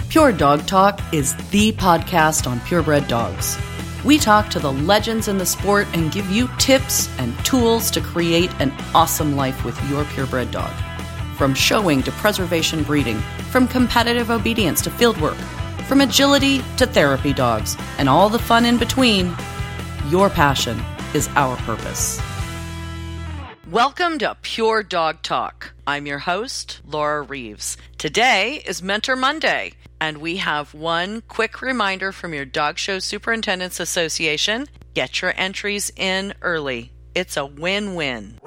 Pure Dog Talk is the podcast on purebred dogs. We talk to the legends in the sport and give you tips and tools to create an awesome life with your purebred dog. From showing to preservation breeding, from competitive obedience to fieldwork, from agility to therapy dogs, and all the fun in between, your passion is our purpose. Welcome to Pure Dog Talk. I'm your host, Laura Reeves. Today is Mentor Monday, and we have one quick reminder from your Dog Show Superintendents Association. Get your entries in early. It's a win-win.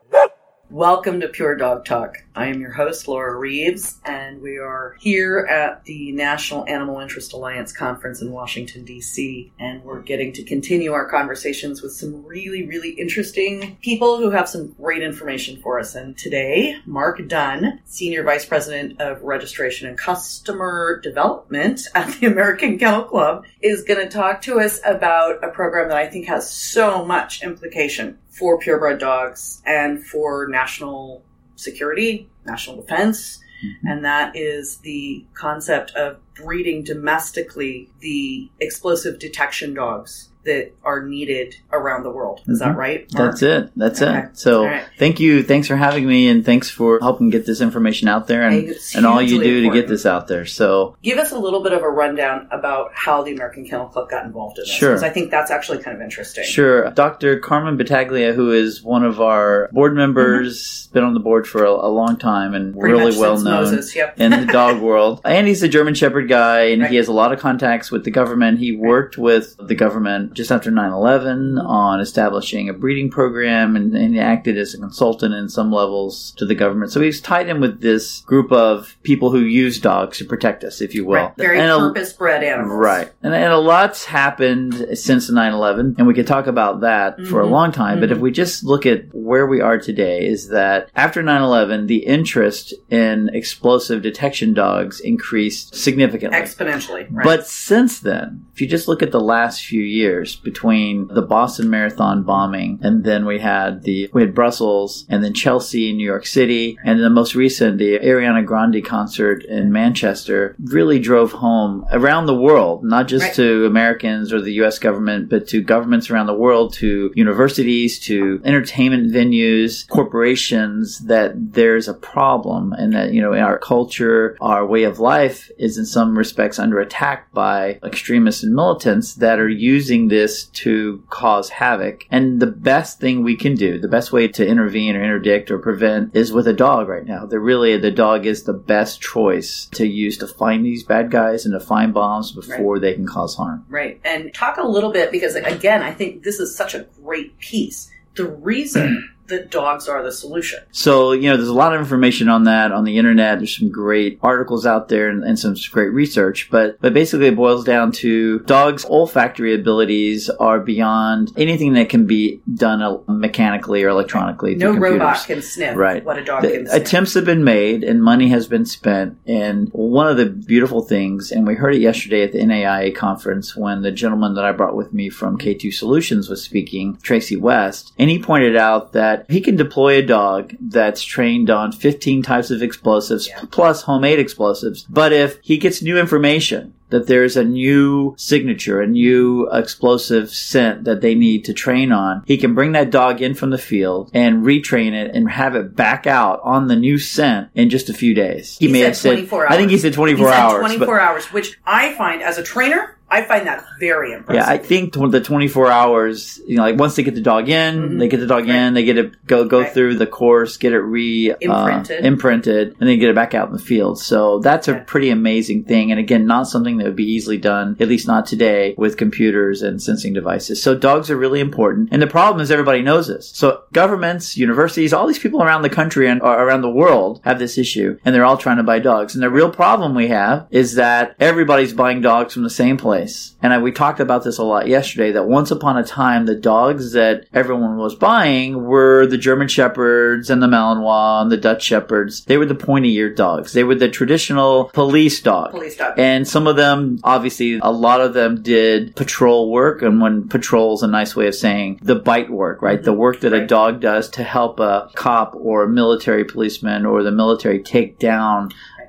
Welcome to Pure Dog Talk. I am your host, Laura Reeves, and we are here at the National Animal Interest Alliance Conference in Washington, D.C., and we're getting to continue our conversations with some really, really interesting people who have some great information for us. And today, Mark Dunn, Senior Vice President of Registration and Customer Development at the American Kennel Club, is going to talk to us about a program that I think has so much implication for purebred dogs and for national security, national defense, and that is the concept of breeding domestically the explosive detection dogs that are needed around the world. Is that right, Mark? That's it. That's it. So thank you. Thanks for having me, and thanks for helping get this information out there and all you do to get this out there. So give us a little bit of a rundown about how the American Kennel Club got involved in this. Sure. Because I think that's actually kind of interesting. Sure. Dr. Carmen Battaglia, who is one of our board members, been on the board for a long time and pretty really well known in the dog world. And he's a German Shepherd guy, and he has a lot of contacts with the government. He worked with the government just after 9/11 on establishing a breeding program, and he acted as a consultant in some levels to the government. So he's tied in with this group of people who use dogs to protect us, if you will. Right. Very purpose-bred animals. Right. And a lot's happened since 9/11, and we could talk about that for a long time. But if we just look at where we are today, is that after 9/11, the interest in explosive detection dogs increased significantly. Exponentially. Right. But since then, if you just look at the last few years, between the Boston Marathon bombing, and then we had Brussels, and then Chelsea in New York City, and the most recent, the Ariana Grande concert in Manchester, really drove home around the world, not just to Americans or the U.S. government, but to governments around the world, to universities, to entertainment venues, corporations, that there's a problem, and that, in our culture, our way of life is in some respects under attack by extremists and militants that are using this to cause havoc. And the best thing we can do, the best way to intervene or interdict or prevent, is with a dog right now. The dog is the best choice to use to find these bad guys and to find bombs before they can cause harm. Right. And talk a little bit, because again, I think this is such a great piece. The reason that dogs are the solution. So, there's a lot of information on that on the internet. There's some great articles out there and some great research. But basically it boils down to dogs' olfactory abilities are beyond anything that can be done mechanically or electronically. No robot can sniff what a dog can sniff. Attempts have been made and money has been spent. And one of the beautiful things, and we heard it yesterday at the NAIA conference when the gentleman that I brought with me from K2 Solutions was speaking, Tracy West, and he pointed out that he can deploy a dog that's trained on 15 types of explosives plus homemade explosives. But if he gets new information that there's a new signature, a new explosive scent that they need to train on, he can bring that dog in from the field and retrain it and have it back out on the new scent in just a few days. He may have said 24 hours. I think he said 24 hours. 24 hours, which I find, as a trainer, I find that very impressive. Yeah, I think the 24 hours, once they get the dog in, they get the dog in, they get it go through the course, get it imprinted, and then get it back out in the field. So that's a pretty amazing thing. And again, not something that would be easily done, at least not today, with computers and sensing devices. So dogs are really important. And the problem is everybody knows this. So governments, universities, all these people around the country and around the world have this issue, and they're all trying to buy dogs. And the real problem we have is that everybody's buying dogs from the same place. And we talked about this a lot yesterday, that once upon a time, the dogs that everyone was buying were the German Shepherds and the Malinois and the Dutch Shepherds. They were the pointy-eared dogs. They were the traditional police dog. And some of them, obviously, a lot of them did patrol work. And when patrol is a nice way of saying the bite work, right? The work that a dog does to help a cop or a military policeman or the military take down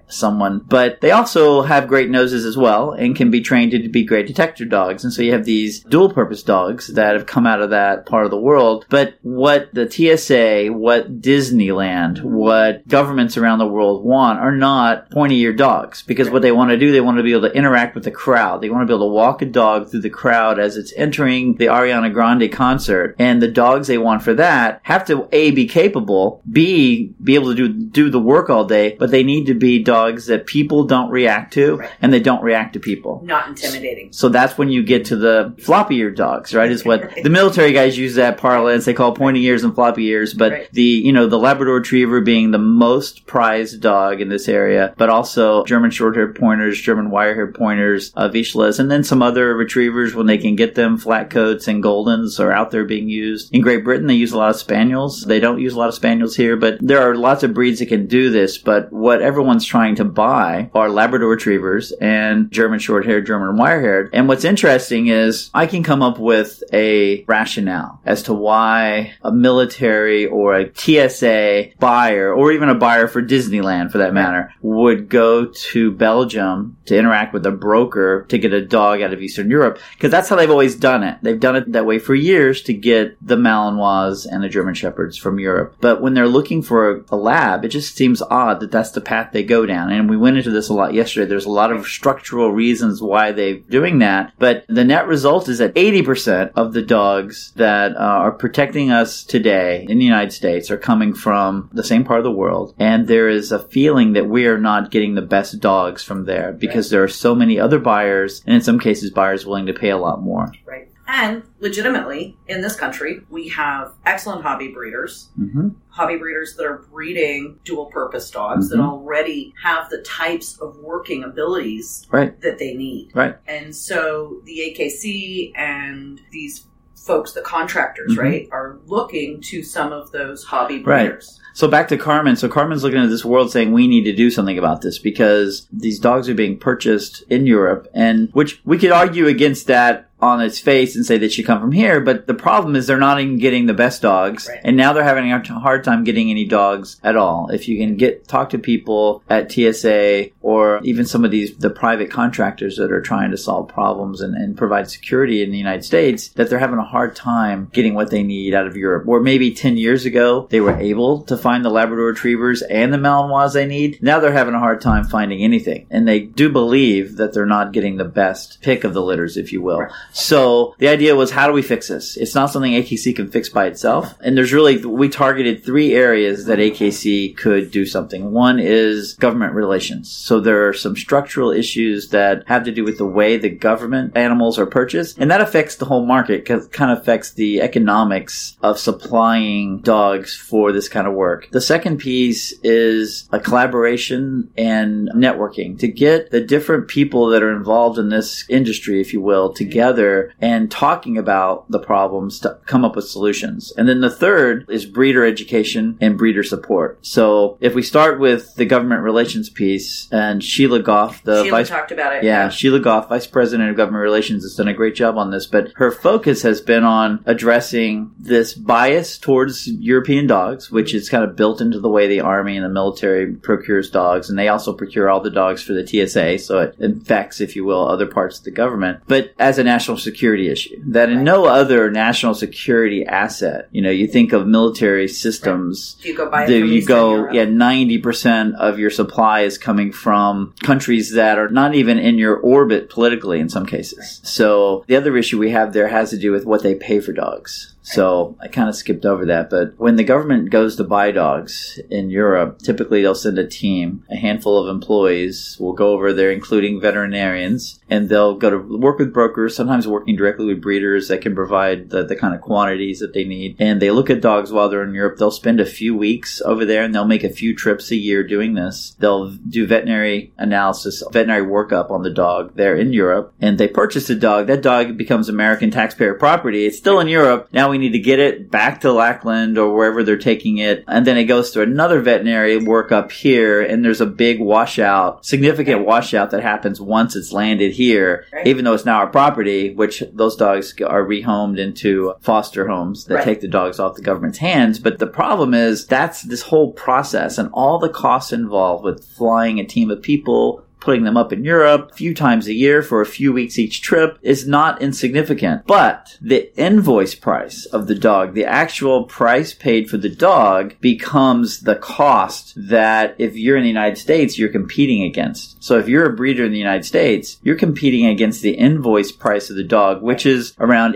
someone. But they also have great noses as well and can be trained to be great detector dogs. And so you have these dual-purpose dogs that have come out of that part of the world. But what the TSA, what Disneyland, what governments around the world want are not pointy-eared dogs. Because what they want to do, they want to be able to interact with the crowd. They want to be able to walk a dog through the crowd as it's entering the Ariana Grande concert. And the dogs they want for that have to, A, be capable, B, be able to do the work all day, but they need to be dogs that people don't react to, and they don't react to people. Not intimidating. So that's when you get to the floppy-eared dogs, right? Is what the military guys use that parlance. They call pointy ears and floppy ears, but the Labrador Retriever being the most prized dog in this area, but also German short-haired pointers, German wire-haired pointers, Vizslas, and then some other retrievers when they can get them. Flat coats and Goldens are out there being used. In Great Britain, they use a lot of Spaniels. They don't use a lot of Spaniels here, but there are lots of breeds that can do this. But what everyone's trying to buy are Labrador Retrievers and German short-haired, German wire-haired. And what's interesting is I can come up with a rationale as to why a military or a TSA buyer, or even a buyer for Disneyland for that matter, would go to Belgium to interact with a broker to get a dog out of Eastern Europe. Because that's how they've always done it. They've done it that way for years to get the Malinois and the German Shepherds from Europe. But when they're looking for a lab, it just seems odd that that's the path they go down. And we went into this a lot yesterday. There's a lot of structural reasons why they're doing that. But the net result is that 80% of the dogs that are protecting us today in the United States are coming from the same part of the world. And there is a feeling that we are not getting the best dogs from there because there are so many other buyers, and in some cases buyers willing to pay a lot more. Right. And legitimately, in this country, we have excellent hobby breeders. Hobby breeders that are breeding dual-purpose dogs that already have the types of working abilities that they need. Right. And so the AKC and these folks, the contractors, are looking to some of those hobby breeders. Right. So back to Carmen. So Carmen's looking at this world saying we need to do something about this because these dogs are being purchased in Europe, and which we could argue against that on its face and say they should come from here, but the problem is they're not even getting the best dogs, and now they're having a hard time getting any dogs at all. If you can talk to people at TSA or even some of the private contractors that are trying to solve problems and provide security in the United States, that they're having a hard time getting what they need out of Europe. Or maybe 10 years ago, they were able to find the Labrador Retrievers and the Malinois they need. Now they're having a hard time finding anything. And they do believe that they're not getting the best pick of the litters, if you will. So the idea was, how do we fix this? It's not something AKC can fix by itself. And we targeted 3 areas that AKC could do something. One is government relations. So there are some structural issues that have to do with the way the government animals are purchased. And that affects the whole market because it kind of affects the economics of supplying dogs for this kind of work. The second piece is a collaboration and networking to get the different people that are involved in this industry, if you will, together and talking about the problems to come up with solutions. And then the third is breeder education and breeder support. So if we start with the government relations piece, and Sheila Goff, talked about it. Yeah, Sheila Goff, Vice President of Government Relations, has done a great job on this, but her focus has been on addressing this bias towards European dogs, which is kind of built into the way the Army and the military procures dogs, and they also procure all the dogs for the TSA, so it infects, if you will, other parts of the government. But as a national security issue, that in no other national security asset, you think of military systems, you go buy it from Eastern Europe. 90% of your supply is coming from countries that are not even in your orbit politically in some cases. So the other issue we have there has to do with what they pay for dogs. So I kind of skipped over that. But when the government goes to buy dogs in Europe, typically they'll send a team. A handful of employees will go over there, including veterinarians, and they'll go to work with brokers, sometimes working directly with breeders that can provide the kind of quantities that they need. And they look at dogs while they're in Europe. They'll spend a few weeks over there, and they'll make a few trips a year doing this. They'll do veterinary analysis, veterinary workup on the dog there in Europe, and they purchase the dog. That dog becomes American taxpayer property. It's still in Europe. Now we we need to get it back to Lackland or wherever they're taking it. And then it goes to another veterinary workup here. And there's a big washout, significant washout that happens once it's landed here, even though it's now our property, which those dogs are rehomed into foster homes that take the dogs off the government's hands. But the problem is that's this whole process and all the costs involved with flying a team of people, putting them up in Europe a few times a year for a few weeks each trip is not insignificant. But the invoice price of the dog, the actual price paid for the dog, becomes the cost that if you're in the United States, you're competing against. So if you're a breeder in the United States, you're competing against the invoice price of the dog, which is around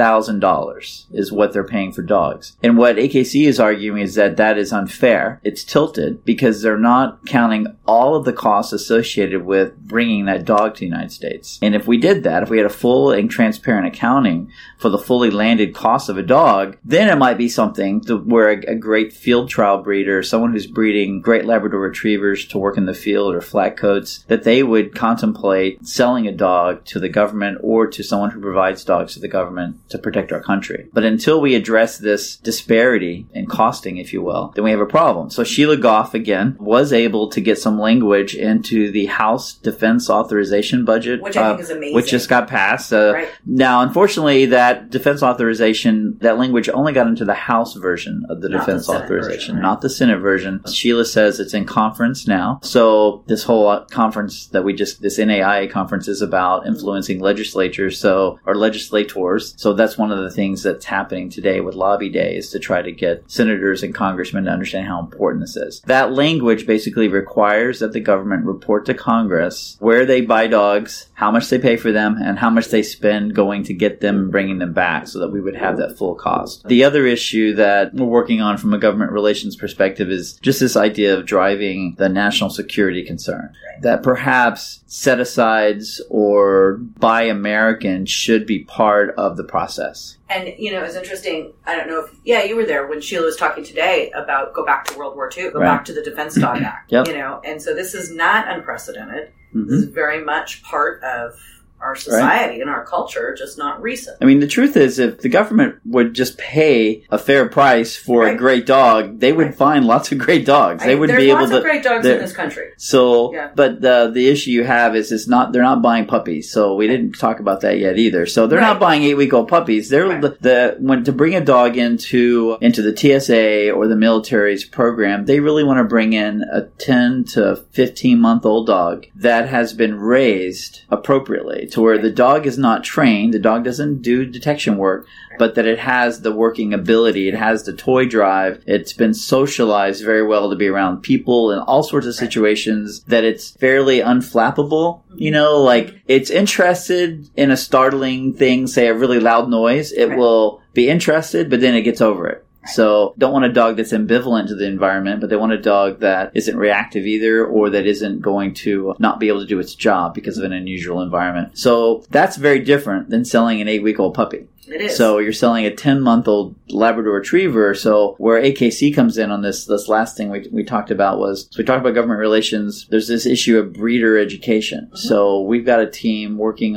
$8,000 is what they're paying for dogs. And what AKC is arguing is that that is unfair. It's tilted because they're not counting all of the costs associated with bringing that dog to the United States. And if we did that, if we had a full and transparent accounting for the fully landed cost of a dog, then it might be something where a great field trial breeder, someone who's breeding great Labrador retrievers to work in the field or flat coats, that they would contemplate selling a dog to the government or to someone who provides dogs to the government to protect our country. But until we address this disparity in costing, if you will, then we have a problem. So Sheila Goff, again, was able to get some language into the House Defense Authorization budget, which I think is amazing, which just got passed. Now, unfortunately, that defense authorization, that language only got into the House version of the defense authorization, not the Senate version. Sheila says it's in conference now. So this whole conference that this NAIA conference is about influencing legislators, or legislators. So that's one of the things that's happening today with Lobby Day, is to try to get senators and congressmen to understand how important this is. That language basically requires that the government report to Congress where they buy dogs, how much they pay for them, and how much they spend going to get them and bringing them back, so that we would have that full cost. The other issue that we're working on from a government relations perspective is just this idea of driving the national security concern. That perhaps set-asides or Buy American should be part of the process. And, it's interesting. I don't know if, you were there when Sheila was talking today about go back to World War II, go back to the Defense Dog Act, and so this is not unprecedented. Mm-hmm. This is very much part of our society and our culture, just not recent. I mean, the truth is, if the government would just pay a fair price for a great dog, they would find lots of great dogs. They would be able to. There's lots of great dogs in this country. So, but the issue you have is they're not buying puppies. So we didn't talk about that yet either. So they're not buying 8-week-old puppies. They're when to bring a dog into the TSA or the military's program, they really want to bring in a 10 to 15-month-old dog that has been raised appropriately, to where the dog is not trained, the dog doesn't do detection work, but that it has the working ability, it has the toy drive, it's been socialized very well to be around people in all sorts of situations, that it's fairly unflappable. Like it's interested in a startling thing, say a really loud noise, it will be interested, but then it gets over it. So don't want a dog that's ambivalent to the environment, but they want a dog that isn't reactive either, or that isn't going to not be able to do its job because of an unusual environment. So that's very different than selling an 8-week-old puppy. It is. So you're selling a 10-month-old Labrador Retriever. So where AKC comes in on this last thing we talked about was, so we talked about government relations. There's this issue of breeder education. Mm-hmm. So we've got a team working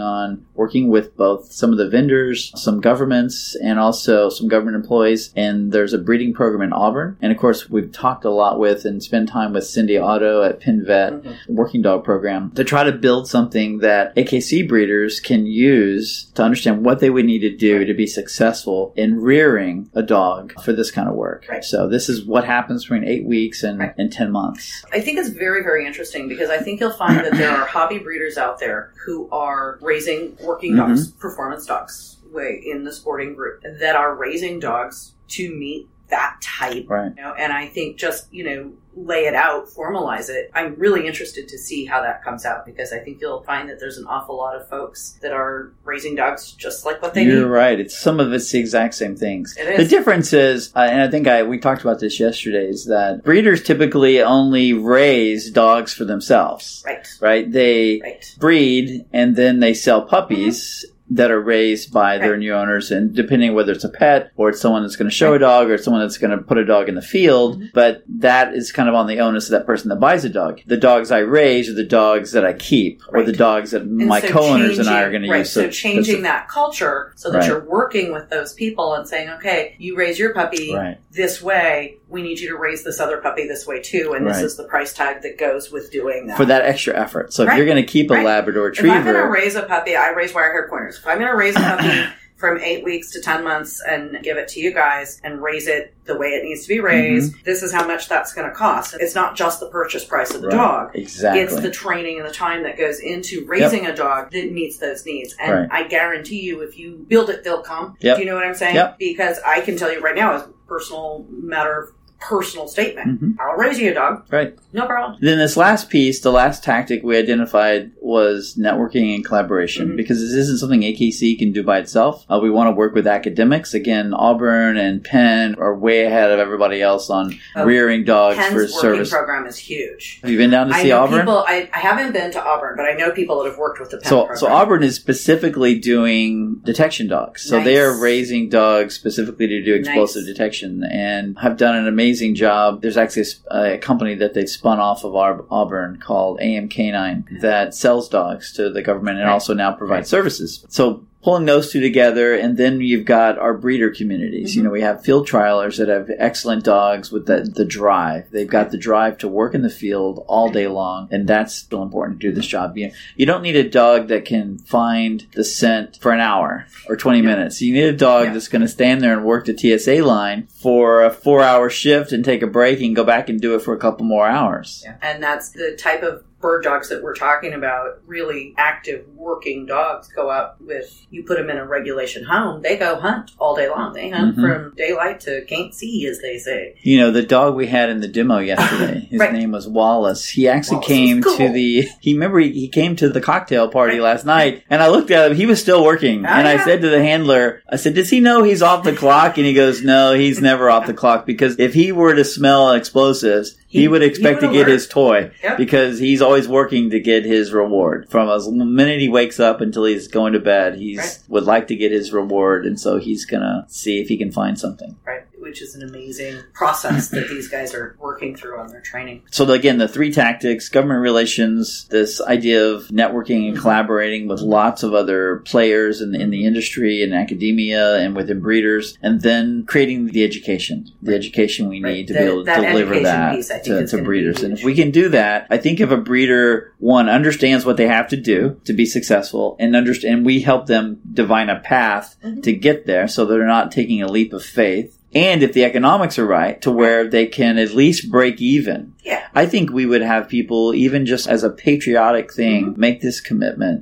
with both some of the vendors, some governments, and also some government employees. And there's a breeding program in Auburn. And of course, we've talked a lot with and spent time with Cindy Otto at Penn Vet, the working dog program, to try to build something that AKC breeders can use to understand what they would need to do to be successful in rearing a dog for this kind of work. Right. So this is what happens between 8 weeks and 10 months. I think it's very, very interesting, because I think you'll find that there are hobby breeders out there who are raising working dogs, performance dogs, in the sporting group, that are raising dogs to meet that type. Right. And I think just, lay it out, formalize it. I'm really interested to see how that comes out, because I think you'll find that there's an awful lot of folks that are raising dogs just like what they need. You're right. Some of it's the exact same things. It is. The difference is, and I think we talked about this yesterday, is that breeders typically only raise dogs for themselves. Right. Right? They breed and then they sell puppies. that are raised by their new owners, and depending whether it's a pet or it's someone that's going to show a dog or it's someone that's going to put a dog in the field, but that is kind of on the onus of that person that buys a dog. The dogs I raise are the dogs that I keep, or the dogs that my co-owners and I are going to use. So changing that culture so that you're working with those people and saying, okay, you raise your puppy this way, we need you to raise this other puppy this way too, and this is the price tag that goes with doing that. For that extra effort. So if you're going to keep a Labrador Retriever... If I'm going to raise a puppy, I raise wire-haired pointers. If I'm going to raise a puppy from 8 weeks to 10 months and give it to you guys and raise it the way it needs to be raised, this is how much that's going to cost. It's not just the purchase price of the dog. Exactly. It's the training and the time that goes into raising a dog that meets those needs. And I guarantee you, if you build it, they'll come. Do you know what I'm saying? Because I can tell you right now, as a personal matter of personal statement, I'll raise you a dog. No problem. Then this last piece, the last tactic we identified was networking and collaboration, because this isn't something AKC can do by itself. We want to work with academics. Again, Auburn and Penn are way ahead of everybody else on rearing dogs for service. Penn's working program is huge. Have you been down to see Auburn? I haven't been to Auburn, but I know people that have worked with the Penn program. So Auburn is specifically doing detection dogs. So they are raising dogs specifically to do explosive detection, and have done an amazing job. There's actually a company that they've spun off of Auburn called AM Canine that sells dogs to the government and also now provides services. So pulling those two together, and then you've got our breeder communities. You know, we have field trialers that have excellent dogs with the drive. They've got the drive to work in the field all day long, and that's still important to do this job. You don't need a dog that can find the scent for an hour or 20 minutes. You need a dog that's going to stand there and work the TSA line for a 4-hour shift and take a break and go back and do it for a couple more hours. And that's the type of bird dogs that we're talking about. Really active working dogs go out with, you put them in a regulation home, they go hunt all day long. They hunt from daylight to can't see, as they say. You know, the dog we had in the demo yesterday, his name was Wallace. He actually came to he came to the cocktail party last night, and I looked at him, he was still working. And I said to the handler, I said, does he know he's off the clock? And he goes, no, he's never off the clock, because if he were to smell explosives, he would expect to get his toy, because he's always working to get his reward. From the minute he wakes up until he's going to bed, he would like to get his reward, and so he's going to see if he can find something. Which is an amazing process that these guys are working through on their training. So again, the 3 tactics: government relations, this idea of networking and collaborating with lots of other players in the industry and academia and within breeders, and then creating the education we need to be able to deliver that to breeders. And if we can do that, I think if a breeder, one, understands what they have to do to be successful, and we help them divine a path to get there so they're not taking a leap of faith, and if the economics are right to where they can at least break even, I think we would have people, even just as a patriotic thing, make this commitment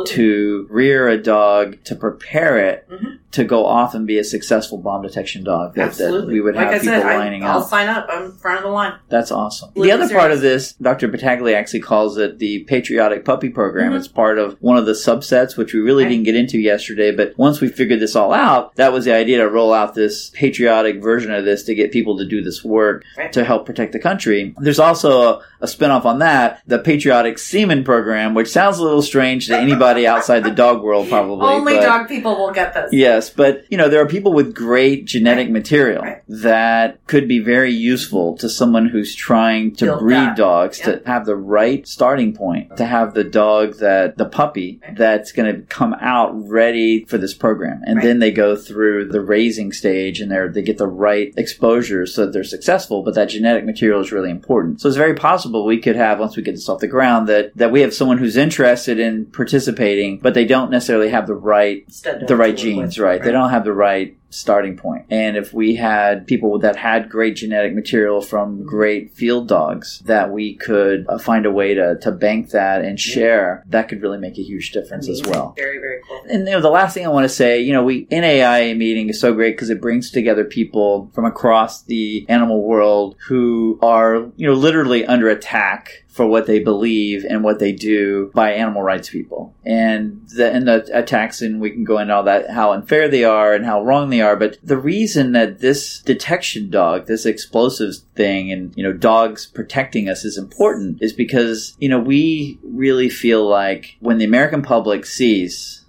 to rear a dog, to prepare it to go off and be a successful bomb detection dog. That we would have people lining up. I'll sign up. I'm in front of the line. That's awesome. The other part of this, Dr. Battaglia actually calls it the Patriotic Puppy Program. It's part of one of the subsets, which we really didn't get into yesterday. But once we figured this all out, that was the idea, to roll out this patriotic version of this to get people to do this work to help protect the country. There's also a spinoff on that, the Patriotic Semen Program, which sounds a little strange to anybody outside the dog world, probably. Only dog people will get this. Yes, but there are people with great genetic material that could be very useful to someone who's trying to breed dogs, to have the right starting point, to have the dog the puppy that's going to come out ready for this program. And then they go through the raising stage, and they get the right exposure so that they're successful, but that genetic material is really important. So it's very possible we could have, once we get this off the ground, that we have someone who's interested in participating, but they don't necessarily have the right genes, They don't have the right starting point. And if we had people that had great genetic material from great field dogs, that we could find a way to bank that and share, that could really make a huge difference as well. Very, very cool. And the last thing I want to say, NAIA meeting is so great because it brings together people from across the animal world who are, literally under attack for what they believe and what they do by animal rights people. And the attacks, and we can go into all that, how unfair they are and how wrong they are. But the reason that this detection dog, this explosives thing, and, dogs protecting us is important is because, we really feel like when the American public sees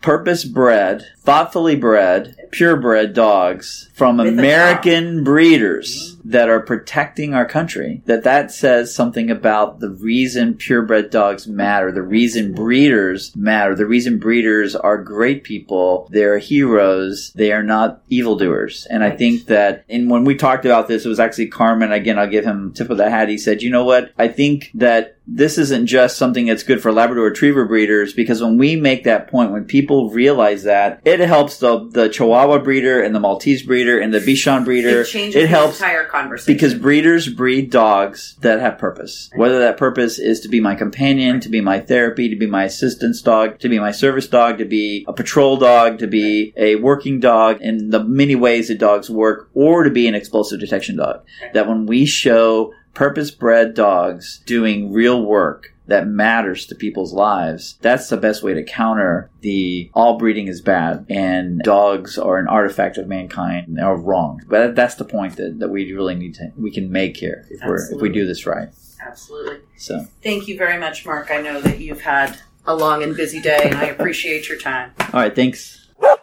purpose-bred, thoughtfully bred, purebred dogs from American breeders that are protecting our country, that says something about the reason purebred dogs matter, the reason breeders matter, the reason breeders are great people, they're heroes, they are not evildoers. And I think that, and when we talked about this, it was actually Carmen, again, I'll give him tip of the hat, he said, you know what, I think that this isn't just something that's good for Labrador Retriever breeders, because when we make that point, when people realize that, it helps the Chihuahua breeder and the Maltese breeder and the Bichon breeder. It changes the entire conversation. Because breeders breed dogs that have purpose. Whether that purpose is to be my companion, to be my therapy, to be my assistance dog, to be my service dog, to be a patrol dog, to be a working dog, in the many ways that dogs work, or to be an explosive detection dog. That when we show purpose-bred dogs doing real work that matters to people's lives, that's the best way to counter the all breeding is bad and dogs are an artifact of mankind or wrong. But that's the point that we really we can make here if we do this right. Absolutely. So thank you very much, Mark. I know that you've had a long and busy day, and I appreciate your time. All right, thanks.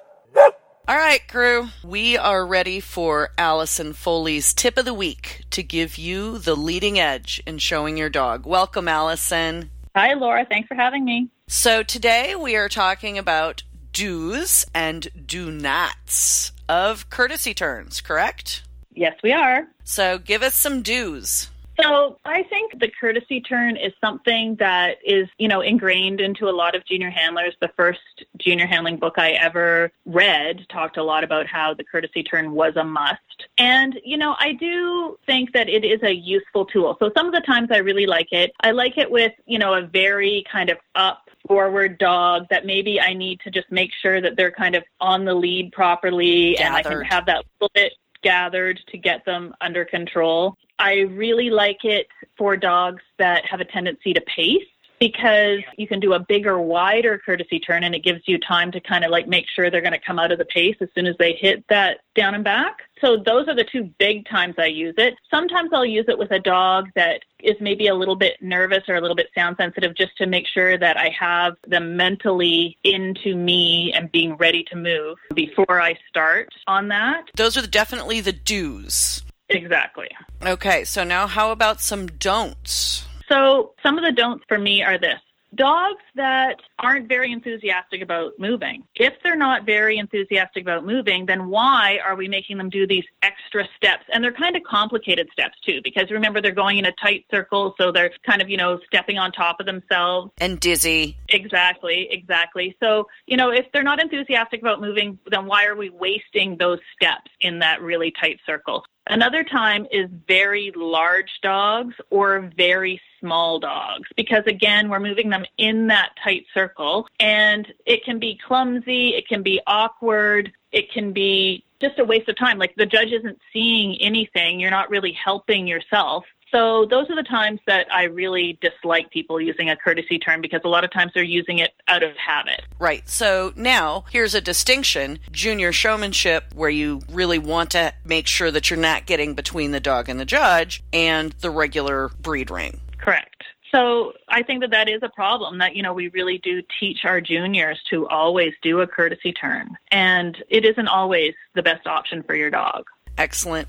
All right, crew, we are ready for Allison Foley's tip of the week to give you the leading edge in showing your dog. Welcome, Allison. Hi, Laura. Thanks for having me. So today we are talking about do's and do nots of courtesy turns, correct? Yes, we are. So give us some do's. So I think the courtesy turn is something that is, ingrained into a lot of junior handlers. The first junior handling book I ever read talked a lot about how the courtesy turn was a must. And, I do think that it is a useful tool. So some of the times I really like it. I like it with, a very kind of forward dog that maybe I need to just make sure that they're kind of on the lead properly. Gathered. And I can have that little bit gathered to get them under control. I really like it for dogs that have a tendency to pace, because you can do a bigger, wider courtesy turn, and it gives you time to kind of make sure they're going to come out of the pace as soon as they hit that down and back. So those are the two big times I use it. Sometimes I'll use it with a dog that is maybe a little bit nervous or a little bit sound sensitive, just to make sure that I have them mentally into me and being ready to move before I start on that. Those are definitely the do's. Exactly. Okay, so now how about some don'ts? So some of the don'ts for me are this. Dogs that aren't very enthusiastic about moving. If they're not very enthusiastic about moving, then why are we making them do these extra steps? And they're kind of complicated steps too, because remember, they're going in a tight circle, so they're kind of, stepping on top of themselves. And dizzy. Exactly. So, if they're not enthusiastic about moving, then why are we wasting those steps in that really tight circle? Another time is very large dogs or very small dogs, because again, we're moving them in that tight circle, and it can be clumsy, it can be awkward, it can be just a waste of time. Like the judge isn't seeing anything, you're not really helping yourself. So those are the times that I really dislike people using a courtesy turn, because a lot of times they're using it out of habit. Right. So now here's a distinction. Junior showmanship, where you really want to make sure that you're not getting between the dog and the judge, and the regular breed ring. Correct. So I think that is a problem, that, we really do teach our juniors to always do a courtesy turn. And it isn't always the best option for your dog. Excellent.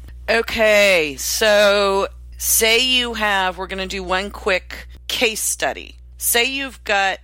Okay, so say we're going to do one quick case study. Say you've got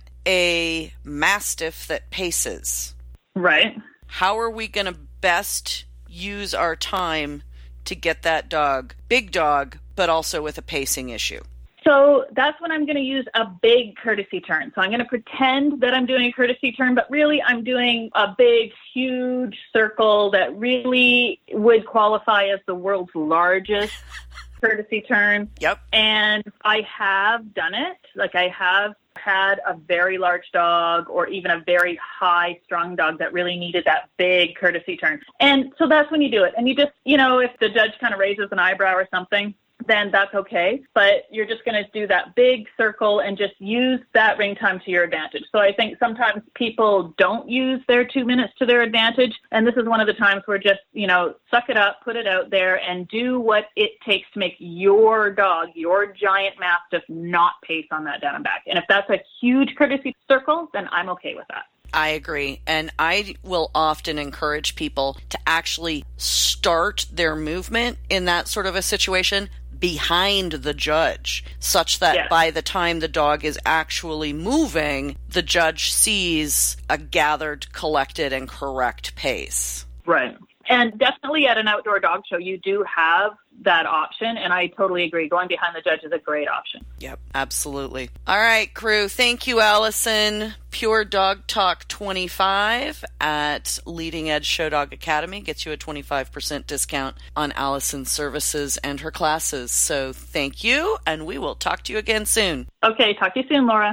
a Mastiff that paces. Right. How are we going to best use our time to get that dog, big dog, but also with a pacing issue? So that's when I'm going to use a big courtesy turn. So I'm going to pretend that I'm doing a courtesy turn, but really I'm doing a big, huge circle that really would qualify as the world's largest courtesy turn. Yep. And I have done it. Like I have had a very large dog or even a very high strung dog that really needed that big courtesy turn. And so that's when you do it. And you just, if the judge kind of raises an eyebrow or something, then that's okay. But you're just going to do that big circle and just use that ring time to your advantage. So I think sometimes people don't use their 2 minutes to their advantage. And this is one of the times where just, suck it up, put it out there, and do what it takes to make your dog, your giant Mastiff, not pace on that down and back. And if that's a huge courtesy circle, then I'm okay with that. I agree. And I will often encourage people to actually start their movement in that sort of a situation behind the judge, such that by the time the dog is actually moving, the judge sees a gathered, collected, and correct pace. Right. And definitely at an outdoor dog show, you do have that option. And I totally agree. Going behind the judge is a great option. Yep, absolutely. All right, crew. Thank you, Allison. Pure Dog Talk 25 at Leading Edge Show Dog Academy gets you a 25% discount on Allison's services and her classes. So thank you, and we will talk to you again soon. Okay, talk to you soon, Laura.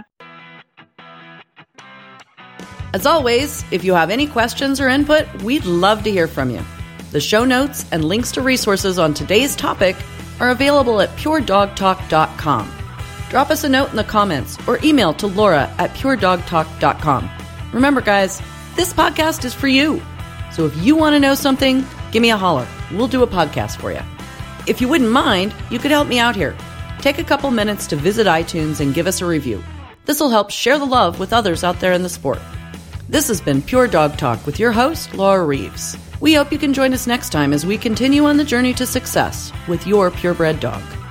As always, if you have any questions or input, we'd love to hear from you. The show notes and links to resources on today's topic are available at puredogtalk.com. Drop us a note in the comments or email to laura@puredogtalk.com. Remember, guys, this podcast is for you. So if you want to know something, give me a holler. We'll do a podcast for you. If you wouldn't mind, you could help me out here. Take a couple minutes to visit iTunes and give us a review. This will help share the love with others out there in the sport. This has been Pure Dog Talk with your host, Laura Reeves. We hope you can join us next time as we continue on the journey to success with your purebred dog.